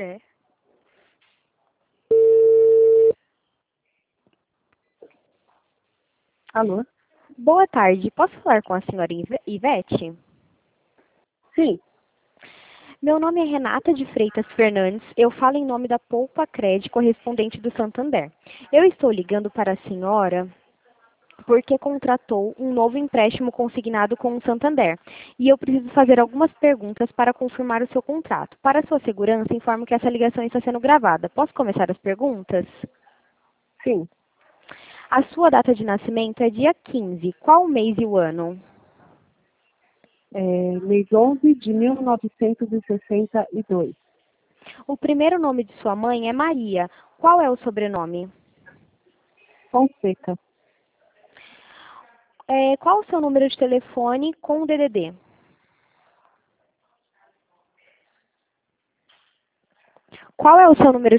Né? Alô? Boa tarde, posso falar com a senhora Ivete? Sim. Meu nome é Renata de Freitas Fernandes, eu falo em nome da Poupa Cred, correspondente do Santander. Eu estou ligando para a senhora porque contratou um novo empréstimo consignado com o Santander. E eu preciso fazer algumas perguntas para confirmar o seu contrato. Para sua segurança, informo que essa ligação está sendo gravada. Posso começar as perguntas? Sim. A sua data de nascimento é dia 15. Qual o mês e o ano? Mês 11 de 1962. O primeiro nome de sua mãe é Maria. Qual é o sobrenome? Fonseca. Qual o seu número de telefone com o DDD? Qual é o seu número